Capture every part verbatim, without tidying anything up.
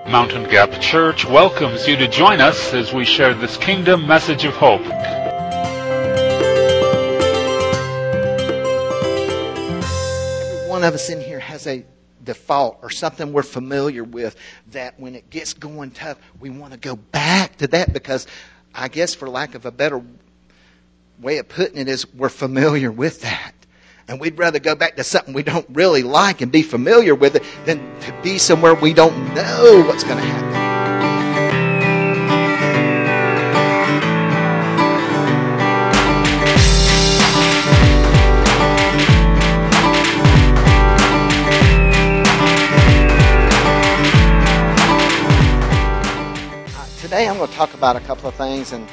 Mountain Gap Church welcomes you to join us as we share this kingdom message of hope. Every one of us in here has a default or something we're familiar with that when it gets going tough, we want to go back to that because I guess for lack of a better way of putting it is we're familiar with that. And we'd rather go back to something we don't really like and be familiar with it than to be somewhere we don't know what's going to happen. Uh, today I'm going to talk about a couple of things, and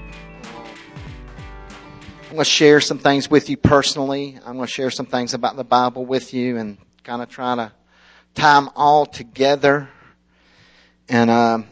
I'm going to share some things with you personally. I'm going to share some things about the Bible with you and kind of try to tie them all together. And um,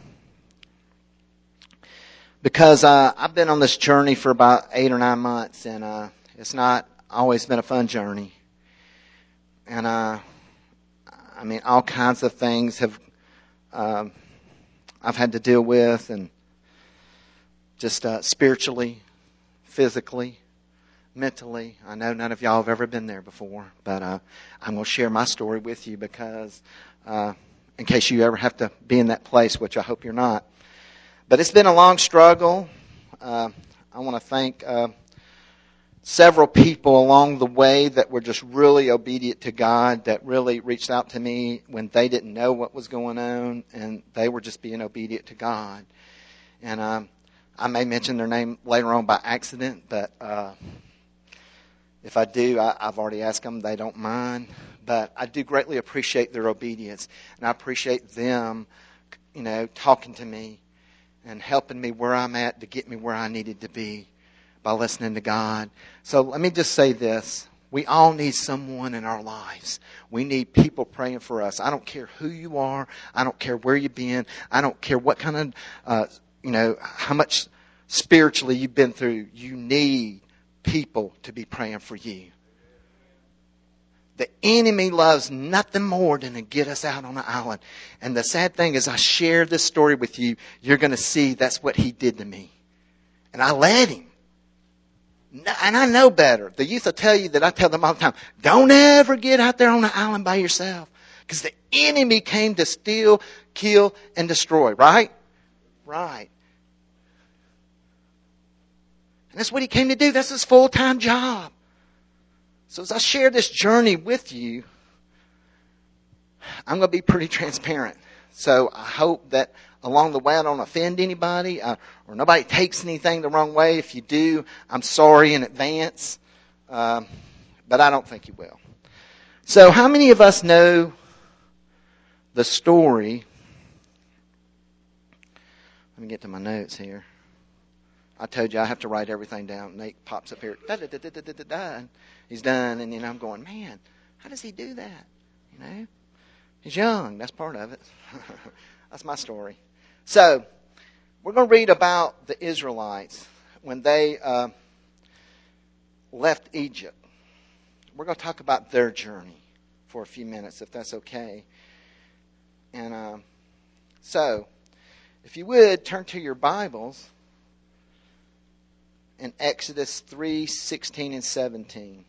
because uh, I've been on this journey for about eight or nine months, and uh, it's not always been a fun journey. And uh, I mean, all kinds of things have um, I've had to deal with, and just uh, spiritually, physically, mentally. I know none of y'all have ever been there before, but uh, I'm going to share my story with you because uh, in case you ever have to be in that place, which I hope you're not. But it's been a long struggle. Uh, I want to thank uh, several people along the way that were just really obedient to God, that really reached out to me when they didn't know what was going on, and they were just being obedient to God. And um, I may mention their name later on by accident, but uh, if I do, I, I've already asked them. They don't mind. But I do greatly appreciate their obedience. And I appreciate them, you know, talking to me and helping me where I'm at to get me where I needed to be by listening to God. So let me just say this. We all need someone in our lives. We need people praying for us. I don't care who you are. I don't care where you've been. I don't care what kind of, uh, you know, how much spiritually you've been through. You need people to be praying for you. The enemy loves nothing more than to get us out on an island. And the sad thing is, I share this story with you, you're going to see that's what he did to me. And I let him. And I know better. The youth will tell you that I tell them all the time, don't ever get out there on an island by yourself. Because the enemy came to steal, kill, and destroy. Right? Right. And that's what he came to do. That's his full-time job. So as I share this journey with you, I'm going to be pretty transparent. So I hope that along the way I don't offend anybody uh, or nobody takes anything the wrong way. If you do, I'm sorry in advance. Um, but I don't think you will. So how many of us know the story? Let me get to my notes here. I told you I have to write everything down. Nate pops up here. Da, da, da, da, da, da, da, and he's done. And then I'm going, man, how does he do that? You know, he's young. That's part of it. That's my story. So we're going to read about the Israelites when they uh, left Egypt. We're going to talk about their journey for a few minutes, if that's okay. And uh, so, if you would, turn to your Bibles in Exodus three, sixteen, and seventeen.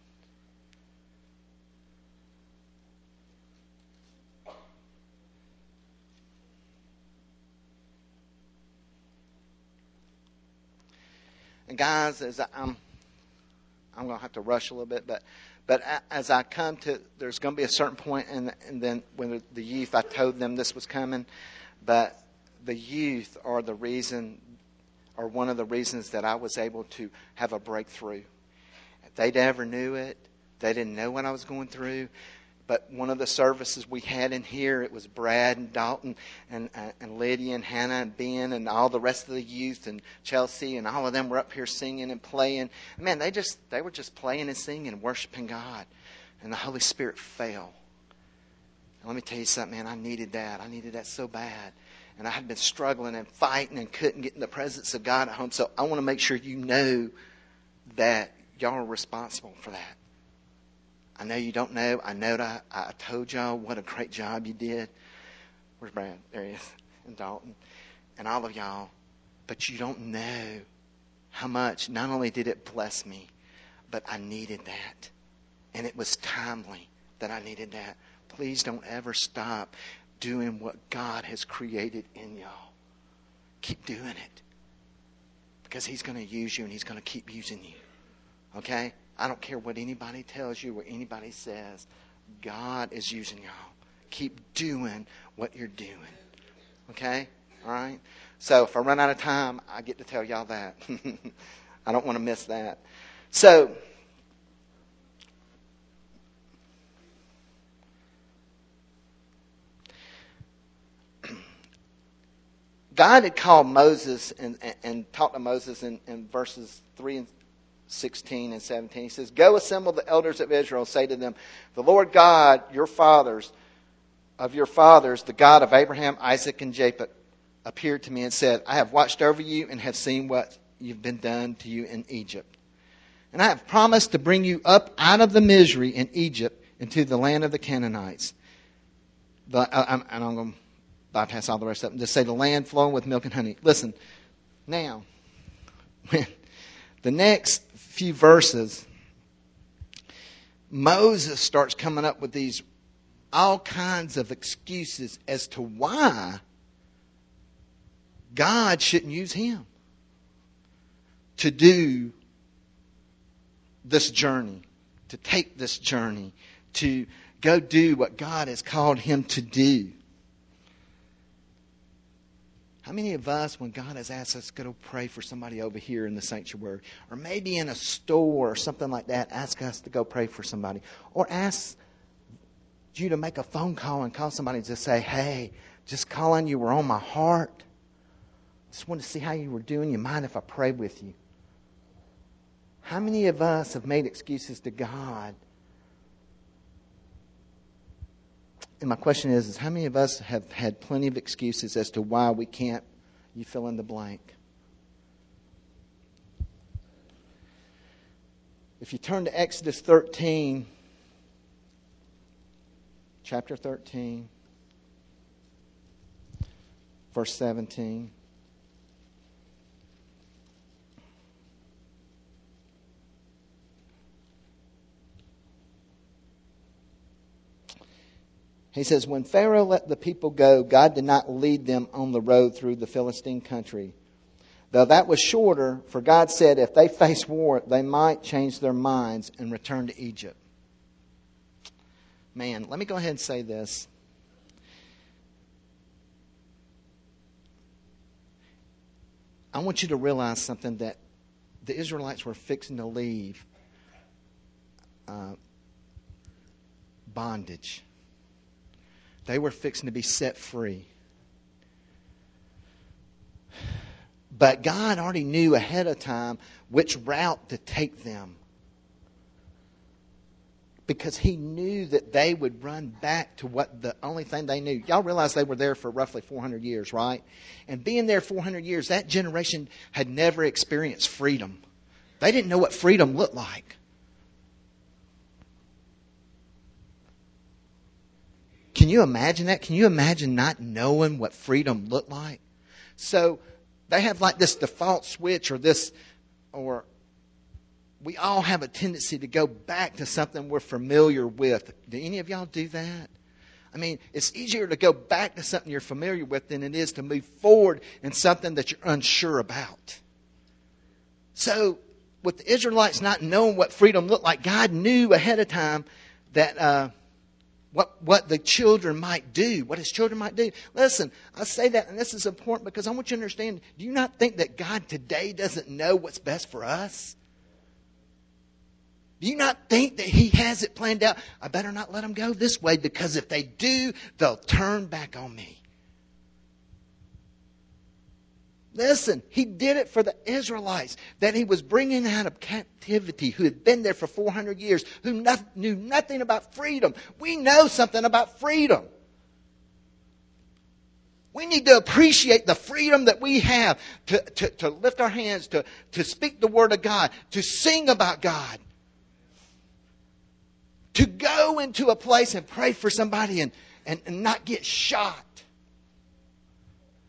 And guys, as I, I'm, I'm going to have to rush a little bit, but but as I come to, there's going to be a certain point, and and then when the youth, I told them this was coming, but the youth are the reason, or one of the reasons that I was able to have a breakthrough. They never knew it. They didn't know what I was going through. But one of the services we had in here, it was Brad and Dalton and, uh, and Lydia and Hannah and Ben and all the rest of the youth and Chelsea and all of them were up here singing and playing. Man, they just they were just playing and singing and worshiping God. And the Holy Spirit fell. And let me tell you something, man, I needed that. I needed that so bad. And I had been struggling and fighting and couldn't get in the presence of God at home. So I want to make sure you know that y'all are responsible for that. I know you don't know. I know that I, I told y'all what a great job you did. Where's Brad? There he is. and Dalton and all of y'all, but you don't know how much, not only did it bless me, but I needed that. And it was timely that I needed that. Please don't ever stop doing what God has created in y'all. Keep doing it. Because He's going to use you and He's going to keep using you. Okay? I don't care what anybody tells you, what anybody says. God is using y'all. Keep doing what you're doing. Okay? All right? So if I run out of time, I get to tell y'all that. I don't want to miss that. So, God had called Moses and, and, and talked to Moses in, in verses three and sixteen and seventeen. He says, "Go assemble the elders of Israel, say to them, the Lord God, your fathers, of your fathers, the God of Abraham, Isaac, and Jacob, appeared to me and said, I have watched over you and have seen what you've been done to you in Egypt. And I have promised to bring you up out of the misery in Egypt into the land of the Canaanites." The, I, I'm, and I'm going to bypass all the rest of them. Just say the land flowing with milk and honey. Listen, now, when the next few verses, Moses starts coming up with these all kinds of excuses as to why God shouldn't use him to do this journey, to take this journey, to go do what God has called him to do. How many of us, when God has asked us to go pray for somebody over here in the sanctuary, or maybe in a store or something like that, ask us to go pray for somebody, or ask you to make a phone call and call somebody and just say, hey, just calling you were on my heart. Just wanted to see how you were doing. You mind if I pray with you? How many of us have made excuses to God? And my question is, is how many of us have had plenty of excuses as to why we can't, you fill in the blank? If you turn to Exodus thirteen, chapter thirteen, verse seventeen. He says, when Pharaoh let the people go, God did not lead them on the road through the Philistine country. Though that was shorter, for God said if they face war, they might change their minds and return to Egypt. Man, let me go ahead and say this. I want you to realize something, that the Israelites were fixing to leave uh, bondage. They were fixing to be set free. But God already knew ahead of time which route to take them. Because He knew that they would run back to what the only thing they knew. Y'all realize they were there for roughly four hundred years, right? And being there four hundred years, that generation had never experienced freedom. They didn't know what freedom looked like. Can you imagine that? Can you imagine not knowing what freedom looked like? So they have like this default switch, or this, or we all have a tendency to go back to something we're familiar with. Do any of y'all do that? I mean, it's easier to go back to something you're familiar with than it is to move forward in something that you're unsure about. So with the Israelites not knowing what freedom looked like, God knew ahead of time that uh, what, what the children might do, what His children might do. Listen, I say that, and this is important because I want you to understand, do you not think that God today doesn't know what's best for us? Do you not think that He has it planned out? I better not let them go this way, because if they do, they'll turn back on me. Listen, He did it for the Israelites that He was bringing out of captivity, who had been there for four hundred years, who no, knew nothing about freedom. We know something about freedom. We need to appreciate the freedom that we have to, to, to lift our hands, to, to speak the Word of God, to sing about God, to go into a place and pray for somebody and, and, and not get shot.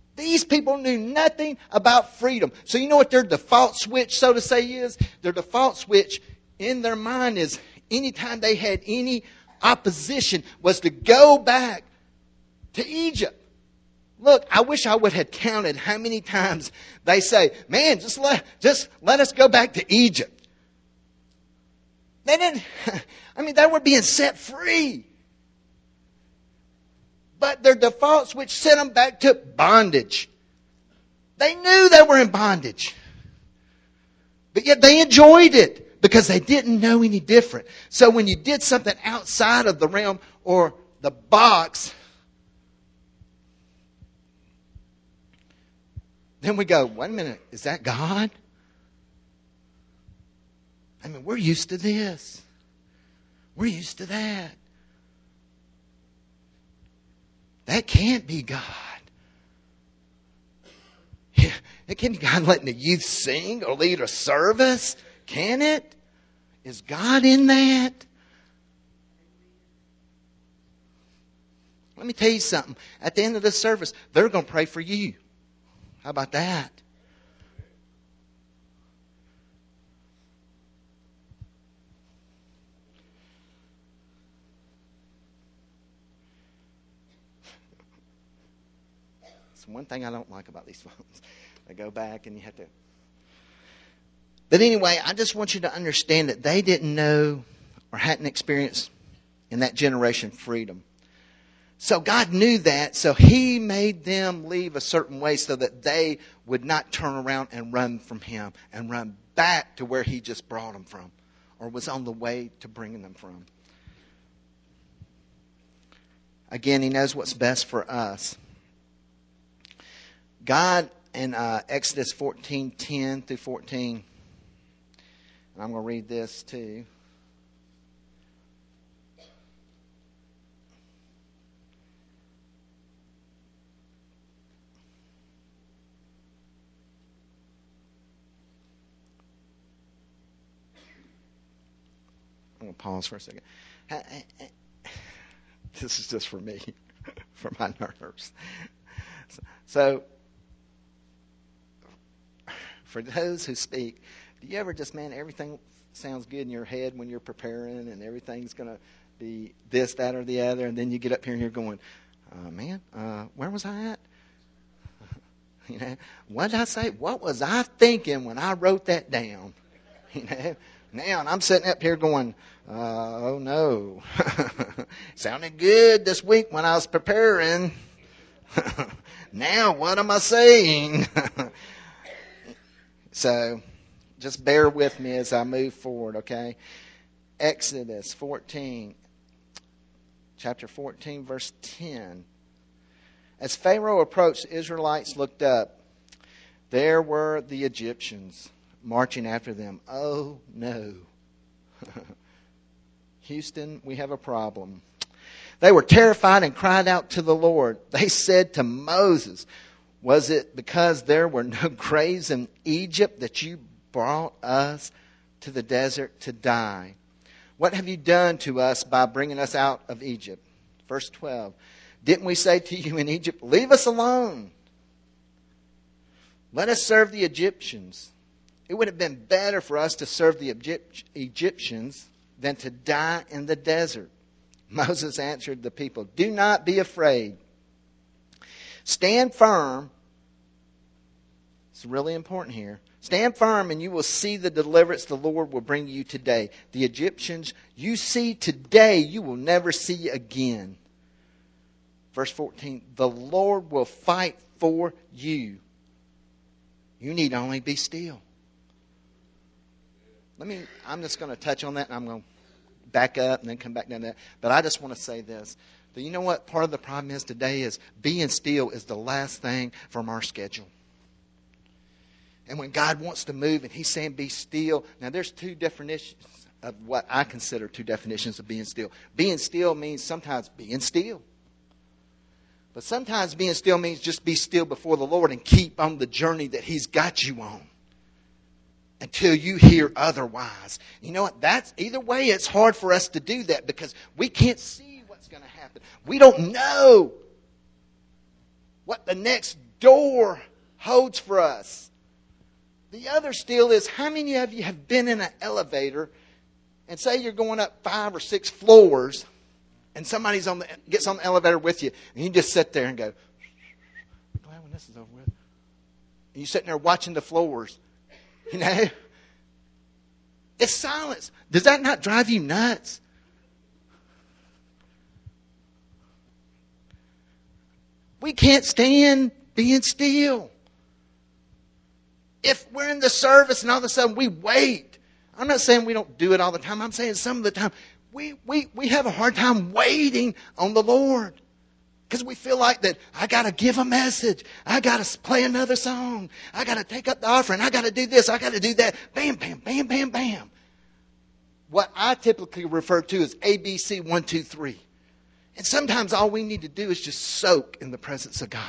These people knew nothing about freedom. So you know what their default switch, so to say, is? Their default switch in their mind is anytime they had any opposition was to go back to Egypt. Look, I wish I would have counted how many times they say, man, just let, just let us go back to Egypt. They didn't, I mean, they were being set free. But their default switch sent them back to bondage. They knew they were in bondage. But yet they enjoyed it because they didn't know any different. So when you did something outside of the realm or the box, then we go, wait a minute, is that God? I mean, we're used to this. We're used to that. That can't be God. It can't be God letting the youth sing or lead a service. Can it? Is God in that? Let me tell you something. At the end of this service, they're going to pray for you. How about that? It's one thing I don't like about these phones. They go back and you have to... But anyway, I just want you to understand that they didn't know or hadn't experienced in that generation freedom. So God knew that, so He made them leave a certain way so that they would not turn around and run from Him and run back to where He just brought them from or was on the way to bringing them from. Again, He knows what's best for us. God in uh, Exodus fourteen ten through fourteen, and I'm going to read this too. I'm going to pause for a second. This is just for me, for my nerves. So, for those who speak, do you ever just, man, everything sounds good in your head when you're preparing and everything's going to be this, that, or the other, and then you get up here and you're going, uh, man, uh, where was I at? You know, what did I say? What was I thinking when I wrote that down? You know, now, and I'm sitting up here going, uh, oh no. Sounded good this week when I was preparing. Now, what am I saying? So, just bear with me as I move forward, okay? Exodus fourteen, chapter fourteen, verse ten. As Pharaoh approached, the Israelites looked up. There were the Egyptians marching after them. Oh, no. Houston, we have a problem. They were terrified and cried out to the Lord. They said to Moses, was it because there were no graves in Egypt that you brought us to the desert to die? What have you done to us by bringing us out of Egypt? Verse twelve. Didn't we say to you in Egypt, leave us alone? Let us serve the Egyptians. It would have been better for us to serve the Egyptians than to die in the desert. Moses answered the people, do not be afraid. Stand firm. It's really important here. Stand firm and you will see the deliverance the Lord will bring you today. The Egyptians you see today, you will never see again. Verse fourteen, the Lord will fight for you. You need only be still. Let me, I'm just going to touch on that and I'm going to back up and then come back down to that. But I just want to say this. Do you know what part of the problem is today is being still is the last thing from our schedule. And when God wants to move and He's saying be still. Now there's two definitions of what I consider two definitions of being still. Being still means sometimes being still. But sometimes being still means just be still before the Lord and keep on the journey that He's got you on. Until you hear otherwise. You know what? That's either way it's hard for us to do that because we can't see what's going to happen. We don't know what the next door holds for us. The other still is, how many of you have been in an elevator and say you're going up five or six floors and somebody's on the gets on the elevator with you and you just sit there and go, glad when this is over with. And you're sitting there watching the floors. You know? It's silence. Does that not drive you nuts? We can't stand being still. If we're in the service and all of a sudden we wait. I'm not saying we don't do it all the time. I'm saying some of the time we, we, we have a hard time waiting on the Lord. Because we feel like that I got to give a message. I got to play another song. I got to take up the offering. I got to do this. I got to do that. Bam, bam, bam, bam, bam. What I typically refer to as A B C one, two, three. And sometimes all we need to do is just soak in the presence of God.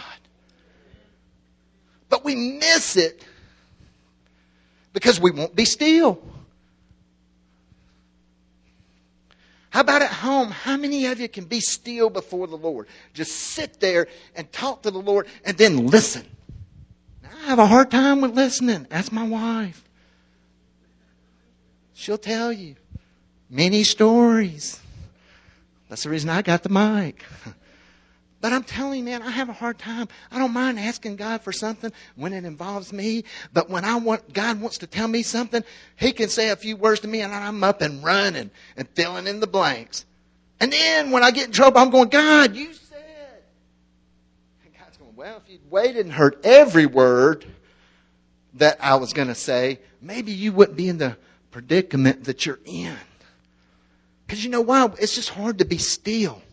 But we miss it because we won't be still. How about at home? How many of you can be still before the Lord? Just sit there and talk to the Lord and then listen. Now, I have a hard time with listening. Ask my wife. She'll tell you many stories. That's the reason I got the mic. But I'm telling you, man, I have a hard time. I don't mind asking God for something when it involves me. But when I want, God wants to tell me something, He can say a few words to me and I'm up and running and filling in the blanks. And then when I get in trouble, I'm going, God, you said. And God's going, well, if you'd waited and heard every word that I was going to say, maybe you wouldn't be in the predicament that you're in. Because you know why? It's just hard to be still.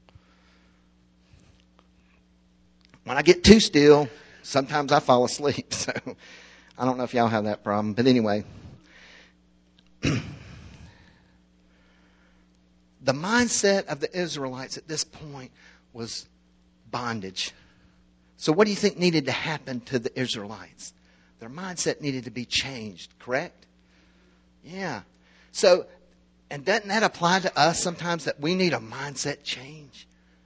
When I get too still, sometimes I fall asleep. So I don't know if y'all have that problem. But anyway, the mindset of the Israelites at this point was bondage. So what do you think needed to happen to the Israelites? Their mindset needed to be changed, correct? Yeah. So, and doesn't that apply to us sometimes, that we need a mindset change?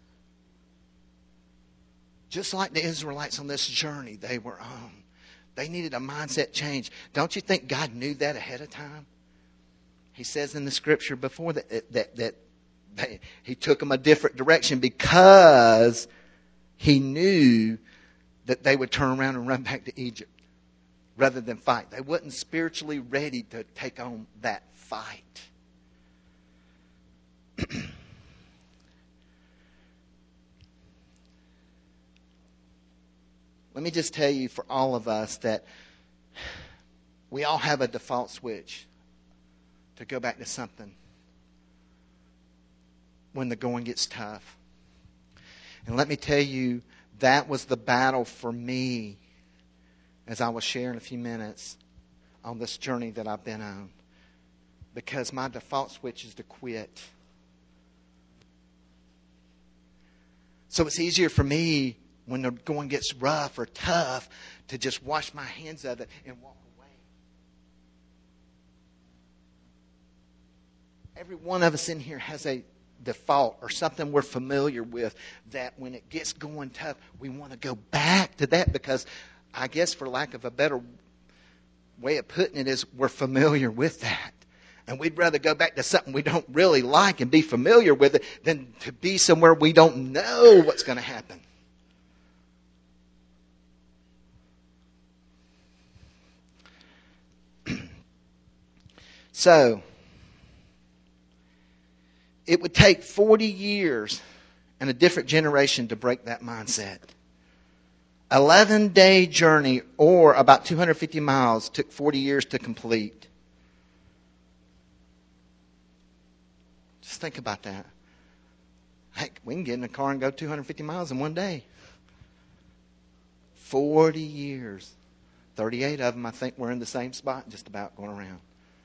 Just like the Israelites on this journey they were on. They needed a mindset change. Don't you think God knew that ahead of time? He says in the scripture before that, that, that they, He took them a different direction because He knew that they would turn around and run back to Egypt rather than fight. They wasn't spiritually ready to take on that fight. Let me just tell you, for all of us, that we all have a default switch to go back to something when the going gets tough. And let me tell you, that was the battle for me, as I will share in a few minutes, on this journey that I've been on. Because my default switch is to quit. So it's easier for me, when the going gets rough or tough, to just wash my hands of it and walk away. Every one of us in here has a default or something we're familiar with that when it gets going tough, we want to go back to that because I guess, for lack of a better way of putting it, is we're familiar with that. And we'd rather go back to something we don't really like and be familiar with it than to be somewhere we don't know what's going to happen. So, it would take forty years and a different generation to break that mindset. eleven-day journey, or about two hundred fifty miles, took forty years to complete. Just think about that. Heck, we can get in a car and go two hundred fifty miles in one day. forty years. thirty-eight of them, I think, were in the same spot, just about going around.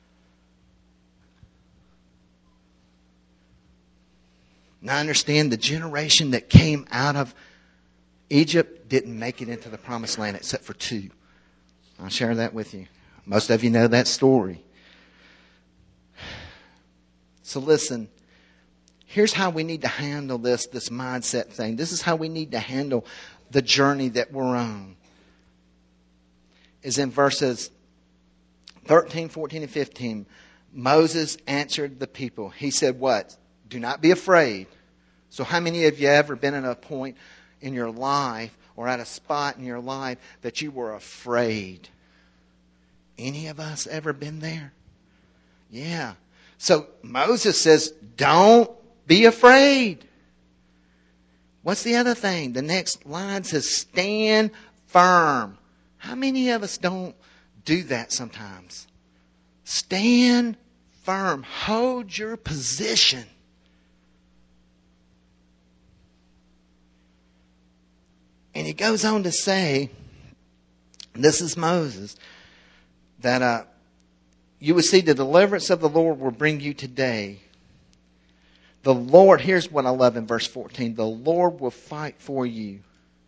Now, I understand the generation that came out of Egypt didn't make it into the promised land except for two. I'll share that with you. Most of you know that story. So listen, here's how we need to handle this, this mindset thing. This is how we need to handle the journey that we're on is in verses thirteen, fourteen, and fifteen. Moses answered the people. He said what? Do not be afraid. So how many of you ever been at a point in your life or at a spot in your life that you were afraid? Any of us ever been there? Yeah. So Moses says, don't be afraid. What's the other thing? The next line says, stand firm. How many of us don't do that sometimes? Stand firm. Hold your position. And he goes on to say, this is Moses, that uh, you will see the deliverance of the Lord will bring you today. The Lord, here's what I love in verse fourteen. The Lord will fight for you.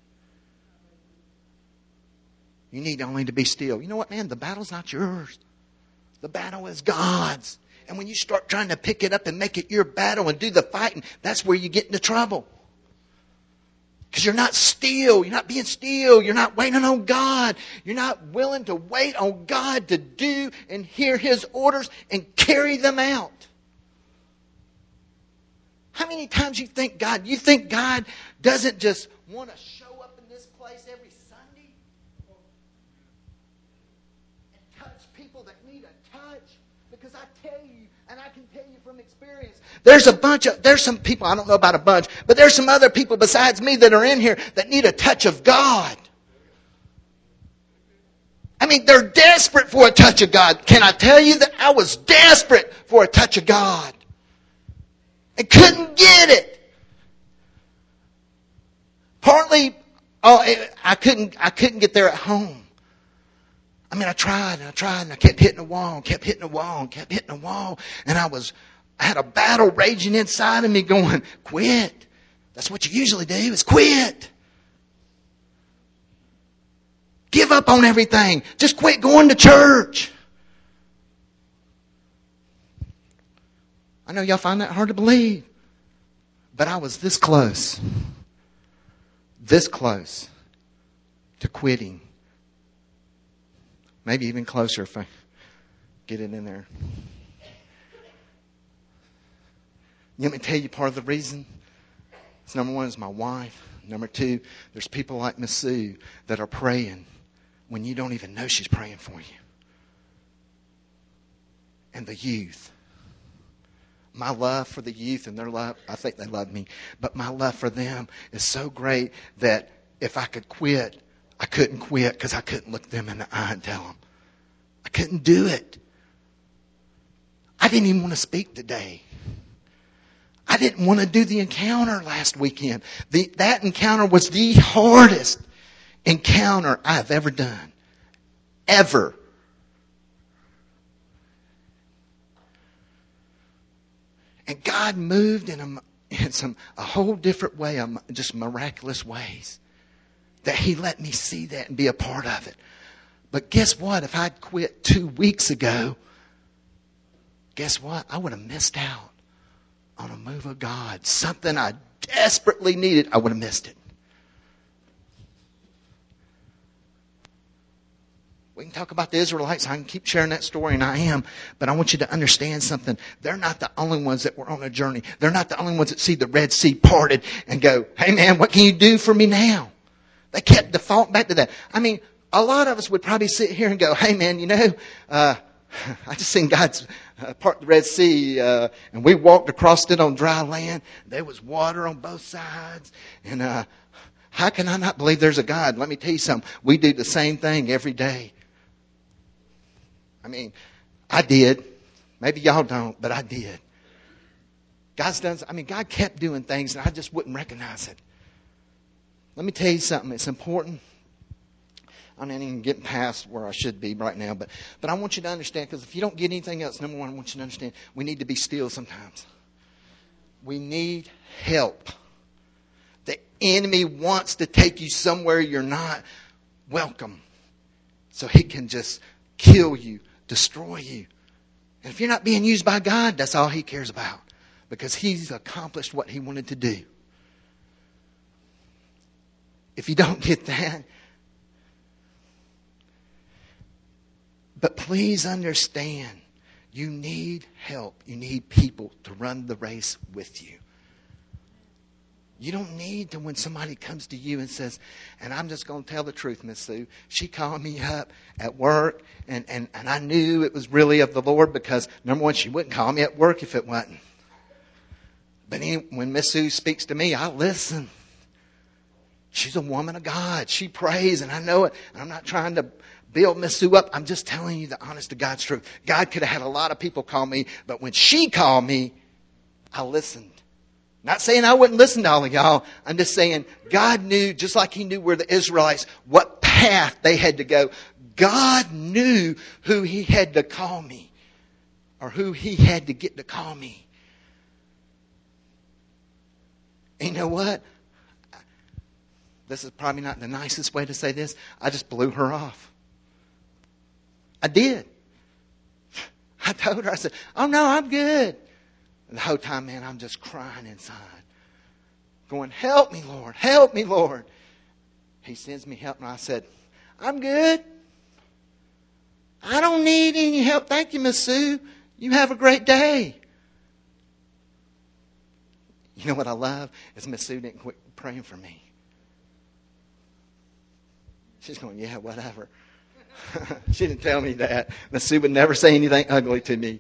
You need only to be still. You know what, man? The battle's not yours. The battle is God's. And when you start trying to pick it up and make it your battle and do the fighting, that's where you get into trouble. Because you're not still. You're not being still. You're not waiting on God. You're not willing to wait on God to do and hear His orders and carry them out. How many times you think God, you think God doesn't just want to show up in this place every Sunday and touch people that need a touch? Because I tell you, and I can tell you from experience, there's a bunch of, there's some people, I don't know about a bunch, but there's some other people besides me that are in here that need a touch of God. I mean, they're desperate for a touch of God. Can I tell you that I was desperate for a touch of God? And couldn't get it. Partly, oh, I couldn't. I couldn't get there at home. I mean, I tried and I tried and I kept hitting the wall, and kept hitting the wall, and kept hitting the wall, and I was, I had a battle raging inside of me, going, "Quit." That's what you usually do: is quit. Give up on everything. Just quit going to church. I know y'all find that hard to believe. But I was this close. This close to quitting. Maybe even closer if I get it in there. Let me tell you part of the reason. It's number one is my wife. Number two, there's people like Miss Sue that are praying when you don't even know she's praying for you. And the youth. My love for the youth and their love, I think they love me, but my love for them is so great that if I could quit, I couldn't quit because I couldn't look them in the eye and tell them. I couldn't do it. I didn't even want to speak today. I didn't want to do the encounter last weekend. The, that encounter was the hardest encounter I've ever done. Ever. And God moved in a, in some a whole different way, just miraculous ways. That He let me see that and be a part of it. But guess what? If I'd quit two weeks ago, guess what? I would have missed out on a move of God. Something I desperately needed, I would have missed it. We can talk about the Israelites. I can keep sharing that story, and I am. But I want you to understand something. They're not the only ones that were on a journey. They're not the only ones that see the Red Sea parted and go, "Hey, man, what can you do for me now?" They kept defaulting back to that. I mean, a lot of us would probably sit here and go, "Hey, man, you know, uh, I just seen God's uh, part the Red Sea, uh, and we walked across it on dry land. There was water on both sides, and uh, how can I not believe there's a God?" Let me tell you something. We do the same thing every day. I mean, I did. Maybe y'all don't, but I did. God's done, I mean, God kept doing things and I just wouldn't recognize it. Let me tell you something. It's important. I'm not even getting past where I should be right now, but, but I want you to understand, because if you don't get anything else, number one, I want you to understand, we need to be still sometimes. We need help. The enemy wants to take you somewhere you're not welcome, so he can just kill you, destroy you. And if you're not being used by God, that's all He cares about, because He's accomplished what He wanted to do. If you don't get that, but please understand, you need help. You need people to run the race with you. You don't need to, when somebody comes to you and says, and I'm just going to tell the truth, Miss Sue. She called me up at work, and, and, and I knew it was really of the Lord because, number one, she wouldn't call me at work if it wasn't. But any, when Miss Sue speaks to me, I listen. She's a woman of God. She prays, and I know it. I'm not trying to build Miss Sue up. I'm just telling you the honest to God's truth. God could have had a lot of people call me, but when she called me, I listened. Not saying I wouldn't listen to all of y'all. I'm just saying God knew, just like He knew where the Israelites, what path they had to go. God knew who He had to call me, or who He had to get to call me. And you know what? This is probably not the nicest way to say this. I just blew her off. I did. I told her, I said, oh no, I'm good. And the whole time, man, I'm just crying inside. Going, help me, Lord. Help me, Lord. He sends me help. And I said, I'm good. I don't need any help. Thank you, Miss Sue. You have a great day. You know what I love? Is Miss Sue didn't quit praying for me. She's going, yeah, whatever. She didn't tell me that. Miss Sue would never say anything ugly to me.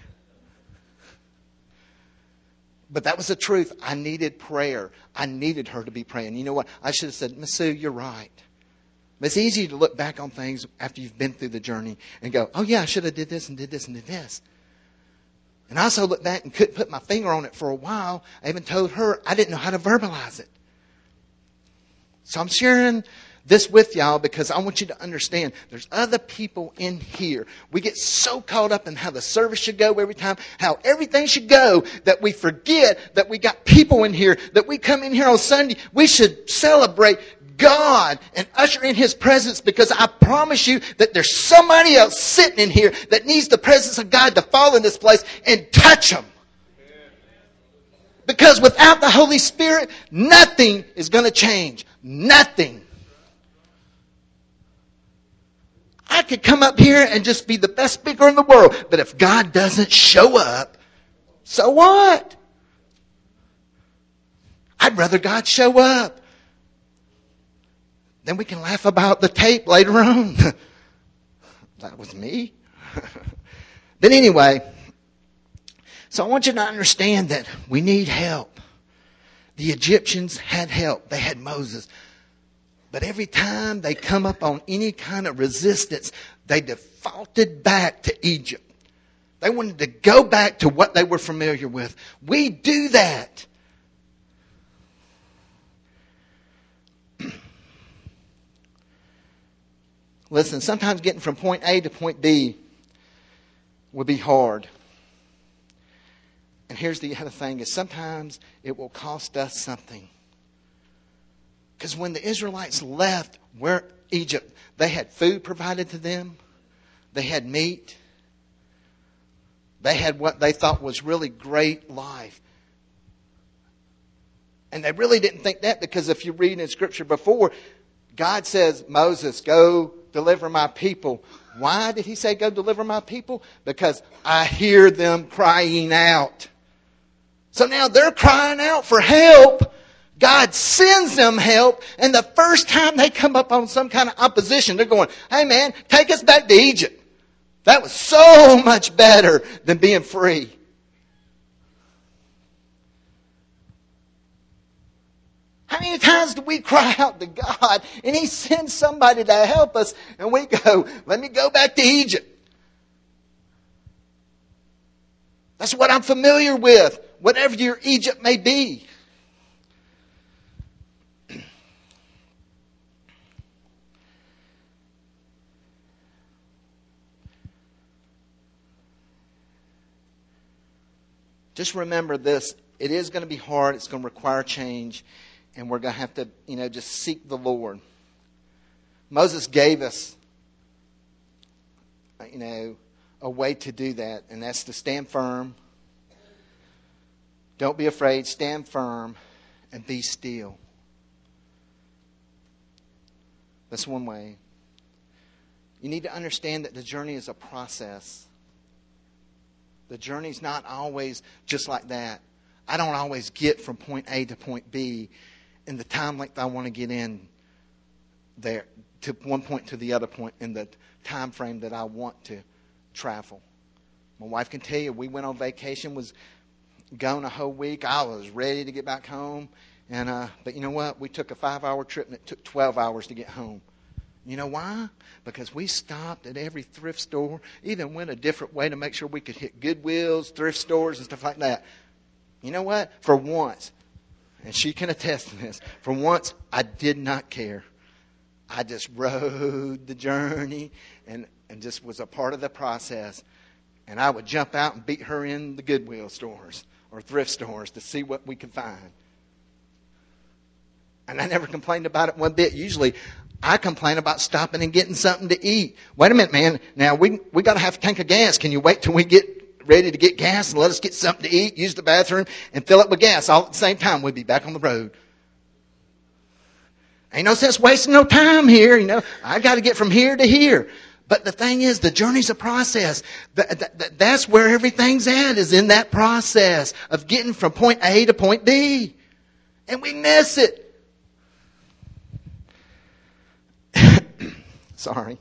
But that was the truth. I needed prayer. I needed her to be praying. You know what? I should have said, Miss Sue, you're right. But it's easy to look back on things after you've been through the journey and go, oh yeah, I should have did this and did this and did this. And I also looked back and couldn't put my finger on it for a while. I even told her I didn't know how to verbalize it. So I'm sharing this with y'all because I want you to understand there's other people in here. We get so caught up in how the service should go every time, how everything should go, that we forget that we got people in here, that we come in here on Sunday. We should celebrate God and usher in His presence, because I promise you that there's somebody else sitting in here that needs the presence of God to fall in this place and touch them. Because without the Holy Spirit, nothing is going to change. Nothing. I could come up here and just be the best speaker in the world, but if God doesn't show up, so what? I'd rather God show up. Then we can laugh about the tape later on. That was me. But anyway, so I want you to understand that we need help. The Egyptians had help. They had Moses. But every time they come up on any kind of resistance, they defaulted back to Egypt. They wanted to go back to what they were familiar with. We do that. Listen, sometimes getting from point A to point B will be hard. And here's the other thing, is sometimes it will cost us something. Because when the Israelites left where Egypt, they had food provided to them. They had meat. They had what they thought was really great life. And they really didn't think that, because if you read in Scripture before, God says, Moses, go deliver my people. Why did He say go deliver my people? Because I hear them crying out. So now they're crying out for help. God sends them help. And the first time they come up on some kind of opposition, they're going, hey man, take us back to Egypt. That was so much better than being free. How many times do we cry out to God and He sends somebody to help us and we go, let me go back to Egypt. That's what I'm familiar with, whatever your Egypt may be. Just remember this, it is going to be hard, it's going to require change, and we're going to have to, you know, just seek the Lord. Moses gave us, you know, a way to do that, and that's to stand firm. Don't be afraid, stand firm, and be still. That's one way. You need to understand that the journey is a process. The journey's not always just like that. I don't always get from point A to point B in the time length I want to get in there, to one point to the other point in the time frame that I want to travel. My wife can tell you, we went on vacation, was gone a whole week. I was ready to get back home. and uh, But you know what? We took a five-hour trip, and it took twelve hours to get home. You know why? Because we stopped at every thrift store, even went a different way to make sure we could hit Goodwills, thrift stores, and stuff like that. You know what? For once, and she can attest to this, for once, I did not care. I just rode the journey and, and just was a part of the process. And I would jump out and beat her in the Goodwill stores or thrift stores to see what we could find. And I never complained about it one bit. Usually, I complain about stopping and getting something to eat. Wait a minute, man. Now, we we got to have a tank of gas. Can you wait till we get ready to get gas and let us get something to eat, use the bathroom, and fill up with gas all at the same time? We'll be back on the road. Ain't no sense wasting no time here. You know, I got to get from here to here. But the thing is, the journey's a process. That's where everything's at, is in that process of getting from point A to point B. And we miss it. Sorry.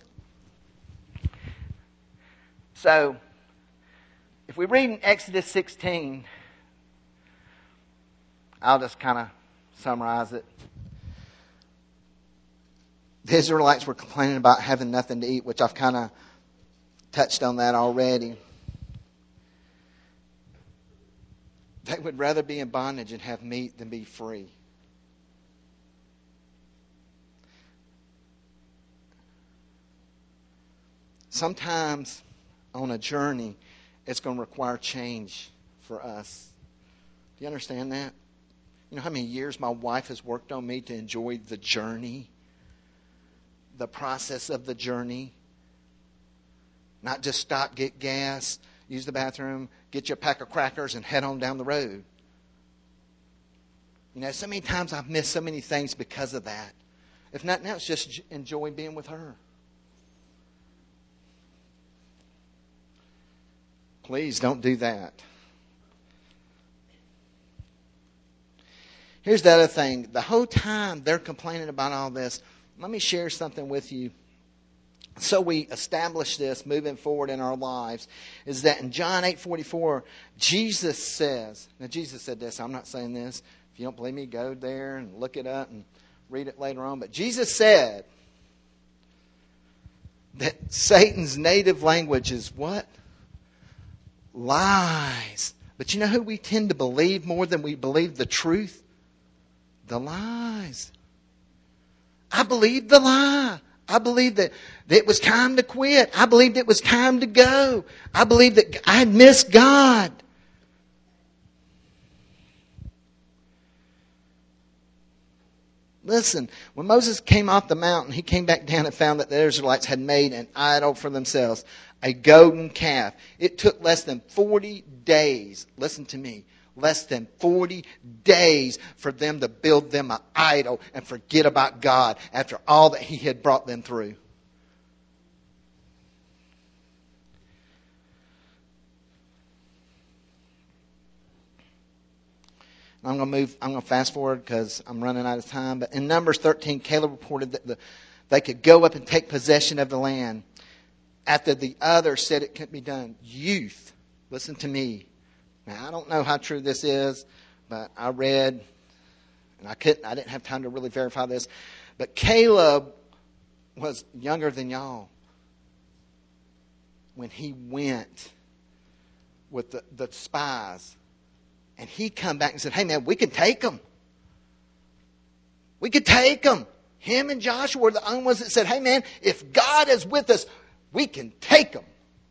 So, if we read in Exodus sixteen, I'll just kind of summarize it. The Israelites were complaining about having nothing to eat, which I've kind of touched on that already. They would rather be in bondage and have meat than be free. Sometimes on a journey, it's going to require change for us. Do you understand that? You know how many years my wife has worked on me to enjoy the journey? The process of the journey. Not just stop, get gas, use the bathroom, get you a pack of crackers, and head on down the road. You know, so many times I've missed so many things because of that. If nothing else, just enjoy being with her. Please don't do that. Here's the other thing. The whole time they're complaining about all this, let me share something with you. So we establish this moving forward in our lives, is that in John eight forty-four, Jesus says, now Jesus said this, I'm not saying this. If you don't believe me, go there and look it up and read it later on. But Jesus said that Satan's native language is what? Lies. But you know who we tend to believe more than we believe the truth? The lies. I believed the lie. I believed that, that it was time to quit. I believed it was time to go. I believed that I had missed God. Listen, when Moses came off the mountain, he came back down and found that the Israelites had made an idol for themselves, a golden calf. It took less than forty days, listen to me, less than forty days for them to build them an idol and forget about God after all that He had brought them through. I'm going to move. I'm going to fast forward because I'm running out of time. But in Numbers thirteen, Caleb reported that the, they could go up and take possession of the land after the others said it couldn't be done. Youth, listen to me. Now I don't know how true this is, but I read, and I couldn't. I didn't have time to really verify this. But Caleb was younger than y'all when he went with the, the spies. And he come back and said, hey, man, we can take them. We could take them. Him and Joshua were the only ones that said, hey, man, if God is with us, we can take them.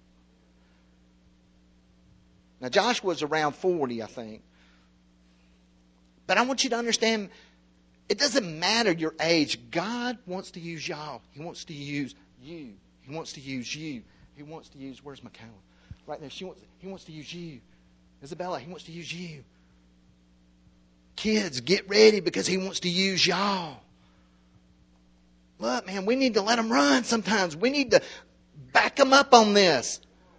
Now, Joshua was around forty, I think. But I want you to understand, it doesn't matter your age. God wants to use y'all. He wants to use you. He wants to use you. He wants to use, where's Michaela? Right there. She wants, he wants to use you. Isabella, he wants to use you. Kids, get ready because he wants to use y'all. Look, man, we need to let them run sometimes. We need to back them up on this.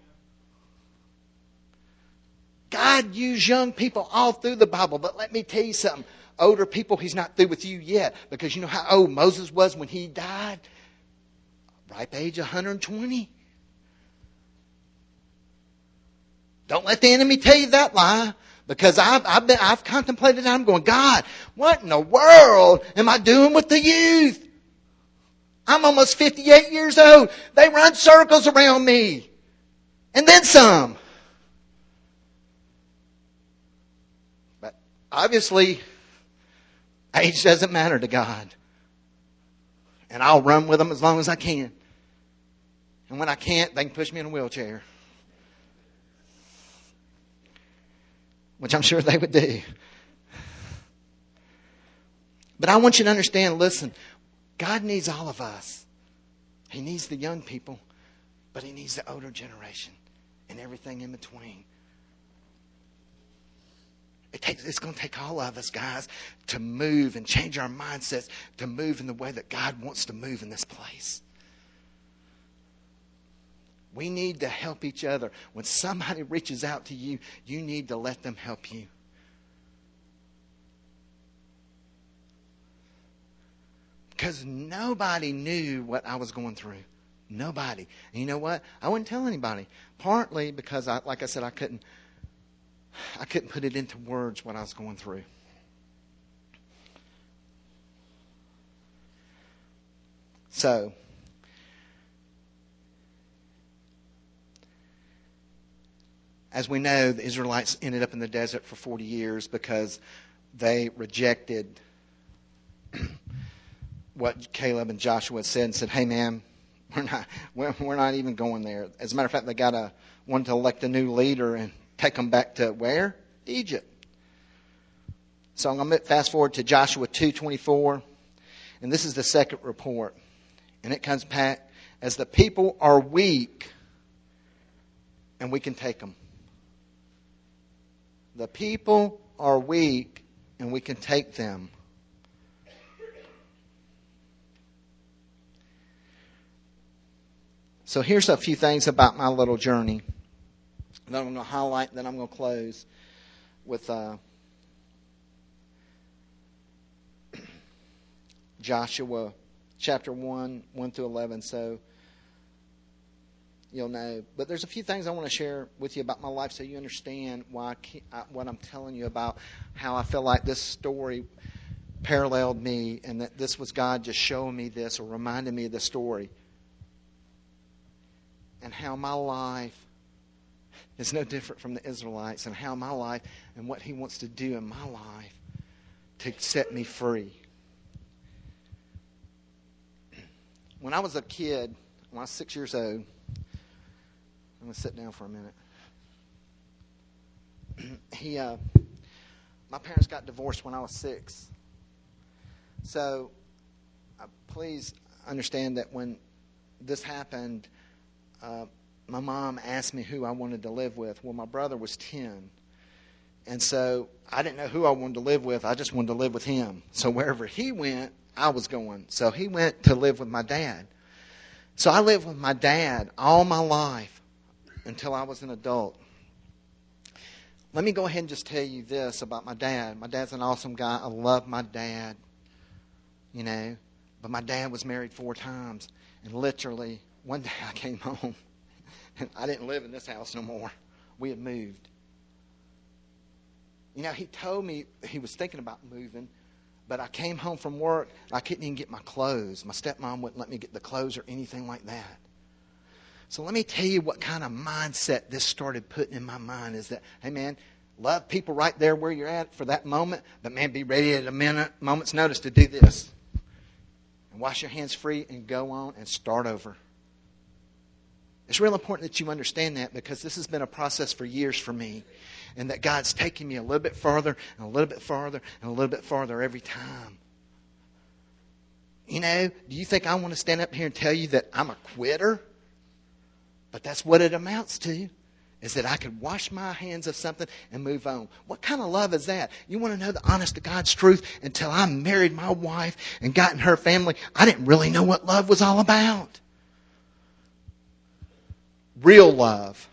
God used young people all through the Bible. But let me tell you something. Older people, He's not through with you yet. Because you know how old Moses was when he died? Ripe age one hundred twenty. Don't let the enemy tell you that lie. Because I've, I've, been, I've contemplated that. I'm going, God, what in the world am I doing with the youth? I'm almost fifty-eight years old. They run circles around me. And then some. But obviously, age doesn't matter to God. And I'll run with them as long as I can. And when I can't, they can push me in a wheelchair. Which I'm sure they would do. But I want you to understand, listen, God needs all of us. He needs the young people, but He needs the older generation and everything in between. It takes, it's going to take all of us, guys, to move and change our mindsets, to move in the way that God wants to move in this place. We need to help each other. When somebody reaches out to you, you need to let them help you. Because nobody knew what I was going through. Nobody. And you know what? I wouldn't tell anybody. Partly because, I, like I said, I couldn't, I couldn't put it into words what I was going through. So, as we know, the Israelites ended up in the desert for forty years because they rejected what Caleb and Joshua said and said, hey, man, we're not, we're, we're not even going there. As a matter of fact, they got a, wanted to elect a new leader and take them back to where? Egypt. So I'm going to fast forward to Joshua two twenty-four. And this is the second report. And it comes back, as the people are weak, and we can take them. The people are weak, and we can take them. So here's a few things about my little journey that I'm going to highlight, then I'm going to close with uh, Joshua chapter one, one through eleven. So you'll know. But there's a few things I want to share with you about my life so you understand why I can't, I, what I'm telling you about how I feel like this story paralleled me and that this was God just showing me this or reminding me of the story. And how my life is no different from the Israelites, and how my life and what He wants to do in my life to set me free. When I was a kid, when I was six years old, I'm going to sit down for a minute. He, uh, my parents got divorced when I was six. So uh, please understand that when this happened, Uh, my mom asked me who I wanted to live with. Well, my brother was ten. And so I didn't know who I wanted to live with. I just wanted to live with him. So wherever he went, I was going. So he went to live with my dad. So I lived with my dad all my life until I was an adult. Let me go ahead and just tell you this about my dad. My dad's an awesome guy. I love my dad, you know. But my dad was married four times. And literally, one day I came home, and I didn't live in this house no more. We had moved. You know, he told me he was thinking about moving, but I came home from work, and I couldn't even get my clothes. My stepmom wouldn't let me get the clothes or anything like that. So let me tell you what kind of mindset this started putting in my mind is that, hey, man, love people right there where you're at for that moment, but, man, be ready at a minute, moment's notice to do this. And wash your hands free and go on and start over. It's real important that you understand that because this has been a process for years for me. And that God's taking me a little bit farther and a little bit farther and a little bit farther every time. You know, do you think I want to stand up here and tell you that I'm a quitter? But that's what it amounts to, is that I could wash my hands of something and move on. What kind of love is that? You want to know the honest to God's truth? Until I married my wife and got in her family, I didn't really know what love was all about. Real love.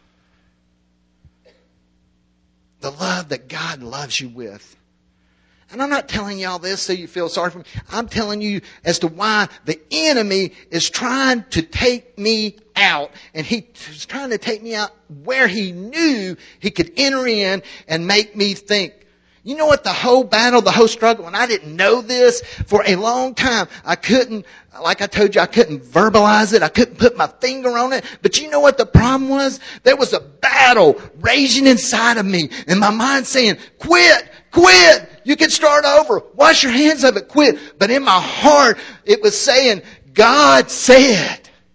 The love that God loves you with. And I'm not telling y'all this so you feel sorry for me. I'm telling you as to why the enemy is trying to take me out. And he's trying to take me out where he knew he could enter in and make me think. You know what? The whole battle, the whole struggle, and I didn't know this for a long time. I couldn't, like I told you, I couldn't verbalize it. I couldn't put my finger on it. But you know what the problem was? There was a battle raging inside of me. And my mind saying, quit, quit. You can start over. Wash your hands of it. Quit. But in my heart, it was saying, God said.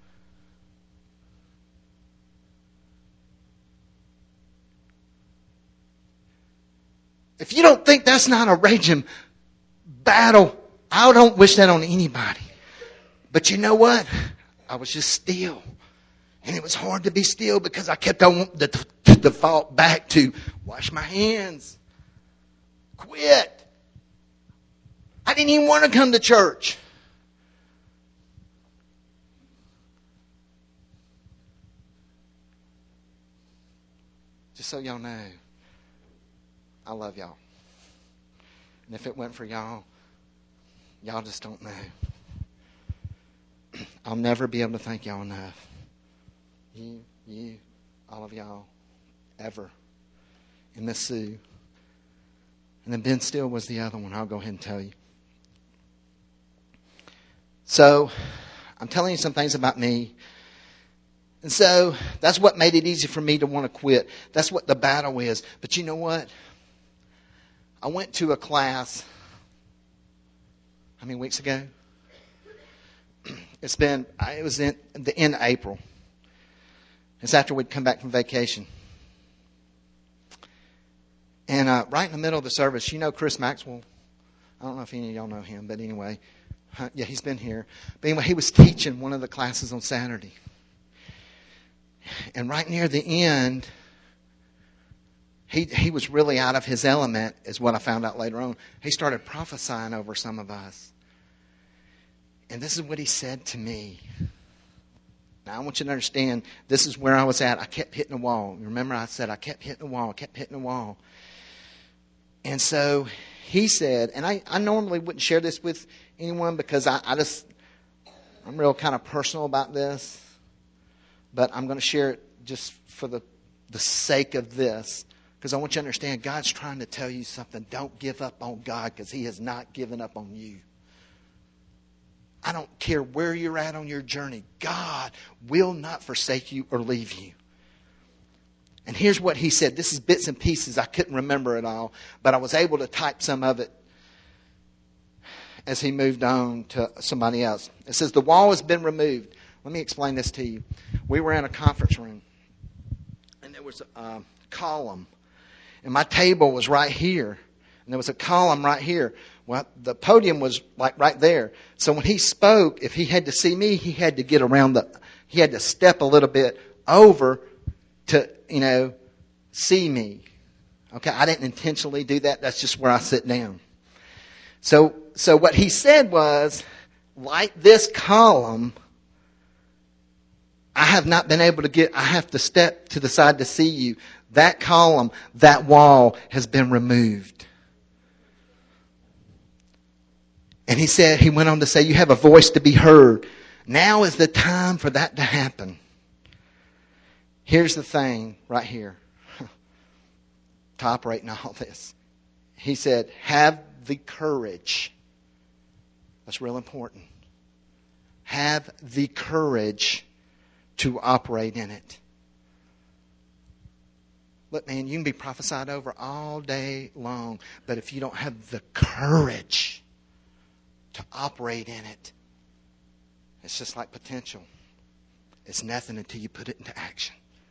If you don't think that's not a raging battle, I don't wish that on anybody. But you know what? I was just still. And it was hard to be still because I kept on to, to default back to wash my hands. Quit. I didn't even want to come to church. Just so y'all know, I love y'all. And if it weren't for y'all, y'all just don't know. I'll never be able to thank y'all enough. You, you, all of y'all, ever. And Miss Sue. And then Ben Steele was the other one. I'll go ahead and tell you. So, I'm telling you some things about me. And so, that's what made it easy for me to want to quit. That's what the battle is. But you know what? I went to a class, how many weeks ago? It's been, it was in the end of April. It's after we'd come back from vacation. And uh, right in the middle of the service, you know Chris Maxwell? I don't know if any of y'all know him, but anyway. Uh, yeah, he's been here. But anyway, he was teaching one of the classes on Saturday. And right near the end, he he was really out of his element, is what I found out later on. He started prophesying over some of us. And this is what he said to me. Now, I want you to understand, this is where I was at. I kept hitting the wall. Remember, I said I kept hitting the wall, I kept hitting the wall. And so he said, and I, I normally wouldn't share this with anyone because I, I just, I'm real kind of personal about this. But I'm going to share it just for the, the sake of this. Because I want you to understand, God's trying to tell you something. Don't give up on God because He has not given up on you. I don't care where you're at on your journey. God will not forsake you or leave you. And here's what He said. This is bits and pieces. I couldn't remember it all. But I was able to type some of it as He moved on to somebody else. It says, the wall has been removed. Let me explain this to you. We were in a conference room. And there was a uh, column. And my table was right here. And there was a column right here. Well, the podium was like right there. So when he spoke, if he had to see me, he had to get around the, he had to step a little bit over to, you know, see me. Okay, I didn't intentionally do that. That's just where I sit down. So, so what he said was, like this column, I have not been able to get, I have to step to the side to see you. That column, that wall has been removed. And he said, he went on to say, you have a voice to be heard. Now is the time for that to happen. Here's the thing right here. To operate in all this. He said, have the courage. That's real important. Have the courage to operate in it. Look, man, you can be prophesied over all day long, but if you don't have the courage to operate in it, it's just like potential. It's nothing until you put it into action.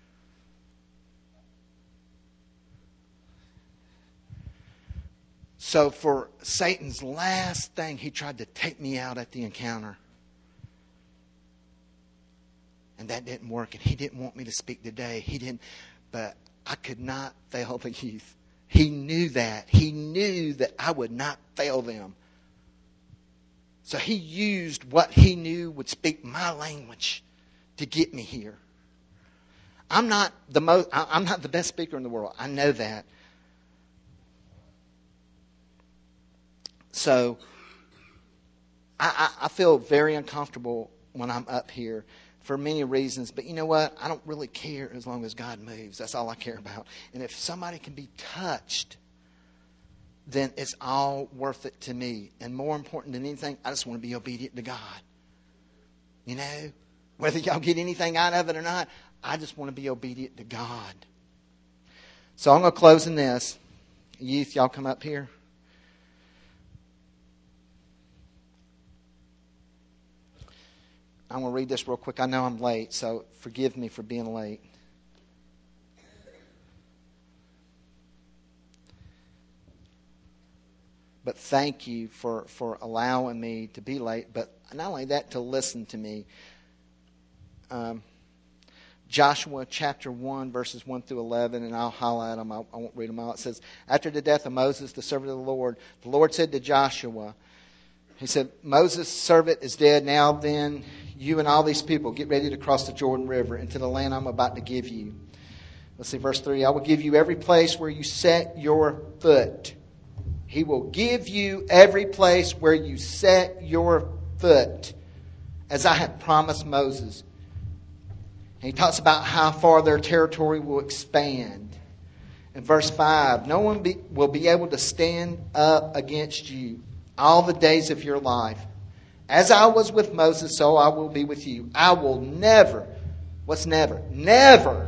So for Satan's last thing, he tried to take me out at the encounter. And that didn't work, and he didn't want me to speak today. He didn't. But I could not fail the youth. He knew that. He knew that I would not fail them. So he used what he knew would speak my language to get me here. I'm not the most, I'm not the best speaker in the world. I know that. So I, I, I feel very uncomfortable when I'm up here for many reasons. But you know what? I don't really care as long as God moves. That's all I care about. And if somebody can be touched, then it's all worth it to me. And more important than anything, I just want to be obedient to God. You know? Whether y'all get anything out of it or not, I just want to be obedient to God. So I'm going to close in this. Youth, y'all come up here. I'm going to read this real quick. I know I'm late, so forgive me for being late. But thank you for, for allowing me to be late. But not only that, to listen to me. Um, Joshua chapter one, verses one through eleven, and I'll highlight them. I, I won't read them all. It says, after the death of Moses, the servant of the Lord, the Lord said to Joshua, he said, Moses' servant is dead. Now then, you and all these people, get ready to cross the Jordan River into the land I'm about to give you. Let's see, verse three. I will give you every place where you set your foot. He will give you every place where you set your foot, as I have promised Moses. And he talks about how far their territory will expand. In verse five, no one be, will be able to stand up against you all the days of your life. As I was with Moses, so I will be with you. I will never, what's never? Never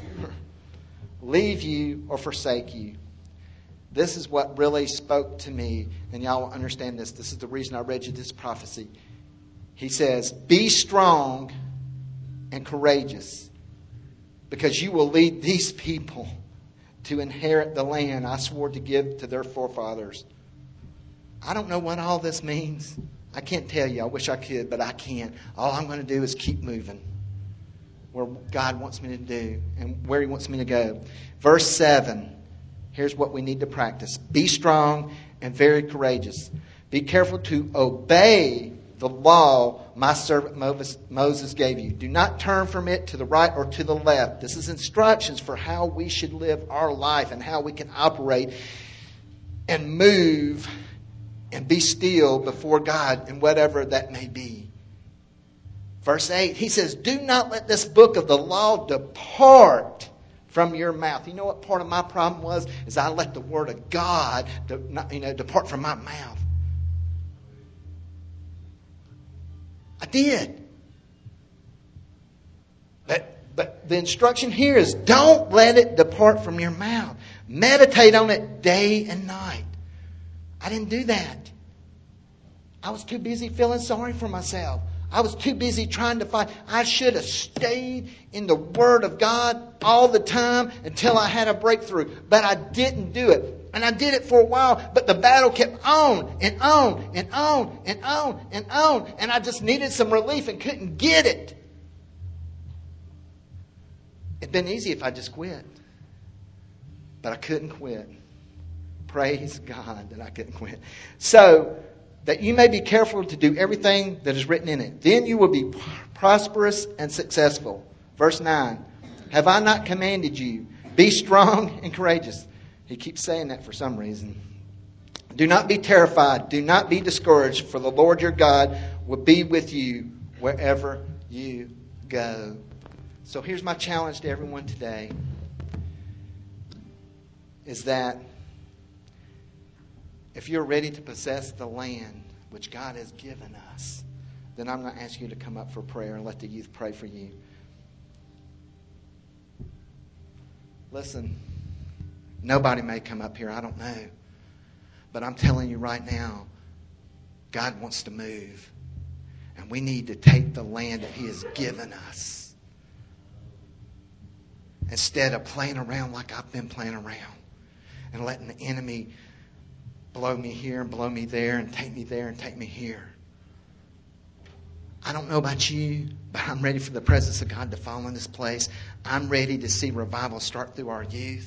leave you or forsake you. This is what really spoke to me, and y'all will understand this. This is the reason I read you this prophecy. He says, be strong and courageous, because you will lead these people to inherit the land I swore to give to their forefathers. I don't know what all this means. I can't tell you. I wish I could, but I can't. All I'm going to do is keep moving where God wants me to do and where He wants me to go. Verse seven. Here's what we need to practice. Be strong and very courageous. Be careful to obey the law my servant Moses gave you. Do not turn from it to the right or to the left. This is instructions for how we should live our life and how we can operate and move and be still before God in whatever that may be. Verse eight, he says, do not let this book of the law depart from your mouth. You know what part of my problem was? Is I let the word of God you know, depart from my mouth. I did. But, but the instruction here is don't let it depart from your mouth. Meditate on it day and night. I didn't do that. I was too busy feeling sorry for myself. I was too busy trying to find. I should have stayed in the Word of God all the time until I had a breakthrough. But I didn't do it. And I did it for a while. But the battle kept on and on and on and on and on. And I just needed some relief and couldn't get it. It'd been easy if I just quit. But I couldn't quit. Praise God that I couldn't quit. So, that you may be careful to do everything that is written in it. Then you will be prosperous and successful. Verse nine. Have I not commanded you? Be strong and courageous. He keeps saying that for some reason. Do not be terrified. Do not be discouraged. For the Lord your God will be with you wherever you go. So here's my challenge to everyone today. Is that if you're ready to possess the land which God has given us, then I'm going to ask you to come up for prayer and let the youth pray for you. Listen, nobody may come up here. I don't know. But I'm telling you right now, God wants to move. And we need to take the land that He has given us. Instead of playing around like I've been playing around. And letting the enemy blow me here and blow me there and take me there and take me here. I don't know about you, but I'm ready for the presence of God to fall in this place. I'm ready to see revival start through our youth.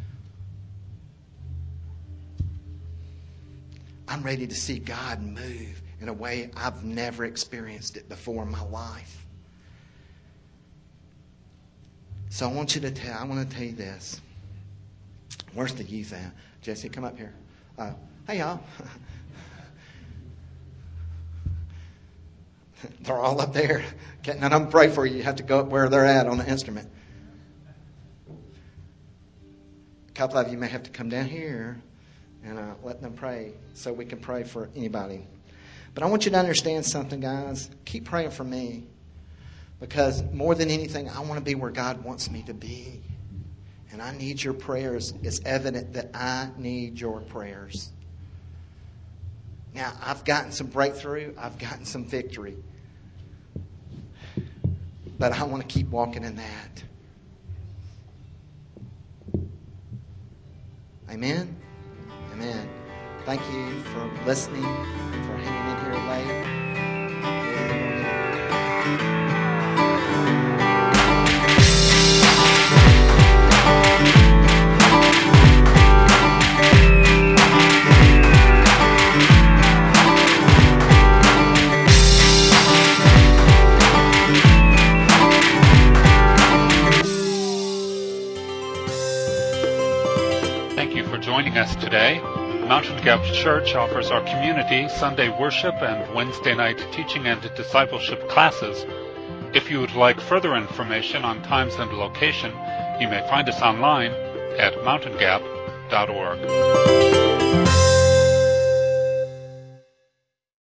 I'm ready to see God move in a way I've never experienced it before in my life. So I want you to tell, I want to tell you this. Where's the youth at? Jesse, come up here. Uh, hey, y'all. They're all up there. Can't none of them pray for you. You have to go up where they're at on the instrument. A couple of you may have to come down here and uh, let them pray so we can pray for anybody. But I want you to understand something, guys. Keep praying for me. Because more than anything, I want to be where God wants me to be. And I need your prayers. It's evident that I need your prayers. Now, I've gotten some breakthrough. I've gotten some victory. But I want to keep walking in that. Amen? Amen. Thank you for listening, for hanging in here late. Thank you for joining us today. Mountain Gap Church offers our community Sunday worship and Wednesday night teaching and discipleship classes. If you would like further information on times and location, you may find us online at mountain gap dot org.